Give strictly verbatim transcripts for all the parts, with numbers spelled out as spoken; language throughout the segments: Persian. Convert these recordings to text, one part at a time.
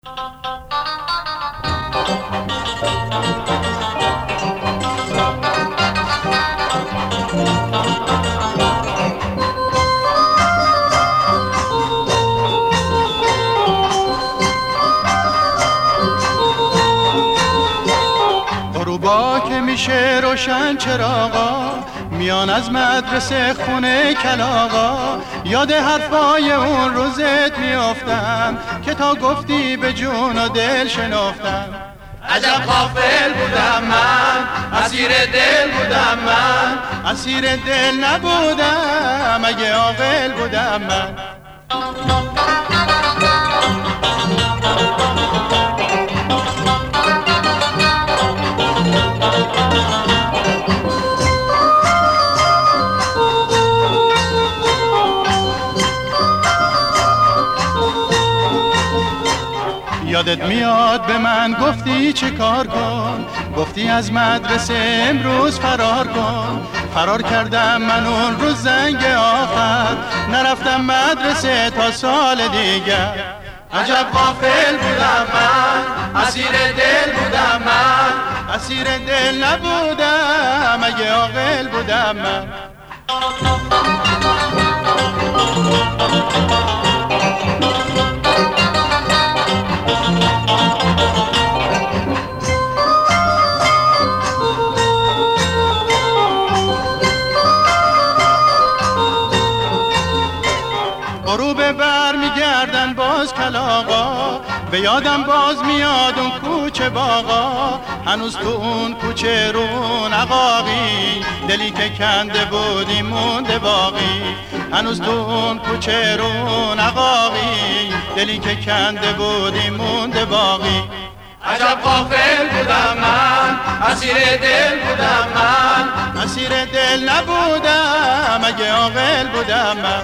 غروبا که میشه روشن چراغا، میان از مدرسه خونه کلاغا، یاد حرفای اون روزت میافتم که تا گفتی به جون و دل شنافتم. عجب غافل بودم من، اسیر دل بودم من، اسیر دل نبودم اگه عاقل بودم من. یادت میاد به من گفتی چه کار کن، گفتی از مدرسه امروز فرار کن. فرار کردم من اون روز زنگ آخر، نرفتم مدرسه تا سال دیگر. عجب غافل بودم من، اسیر دل بودم من، اسیر دل نبودم اگه عاقل بودم من. غروب بر میگردن باز کلاغا، به یادم باز میاد اون کوچه باغا. هنوز تو اون کوچه رون عقاقی، دلی که کنده بودی مونده باقی. هنوز تو اون کوچه رون عقاقی، دلی که کنده بودی مونده باقی. عجب غافل بودم من، اسیر دل بودم من، اسیر دل نبودم اگه عاقل بودم من.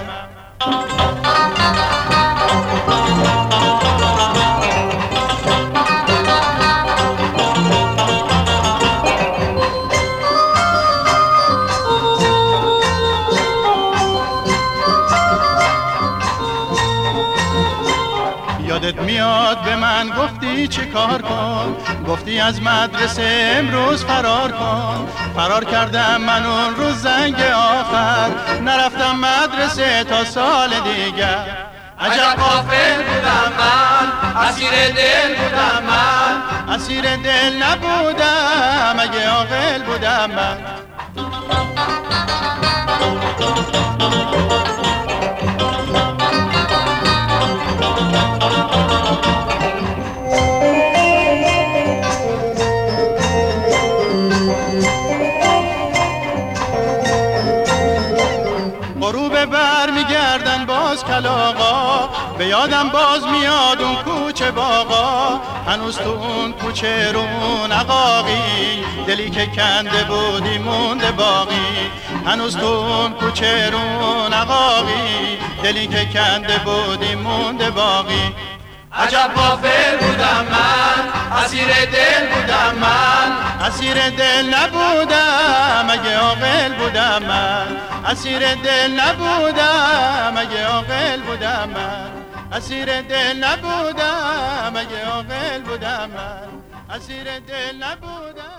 یادت میاد به من گفتی چه کار کن، گفتی از مدرسه امروز فرار کن. فرار کردم من اون روز زنگ آخر، نرفتم مدرسه تا سال دیگر. عجب غافل بودم من، اسیر دل بودم من، اسیر دل نبودم اگه عاقل بودم من. غروب بر میگردن باز کلاغا، به یادم باز میاد اون کوچه باغا. هنوز تو اون کوچه رون عقاقی، دلی که کنده بودی مونده باقی. هنوز تو اون کوچه رون عقاقی، دلی که کنده بودی مونده باقی. عجب غافل بودم من، اسیر دل بودم من، اسیر دل نبودم اگه عاقل بودم من. اسیر دل نبودم اگه عاقل بودم من. اسیر دل نبودم اگه عاقل بودم من. اسیر دل نبودم.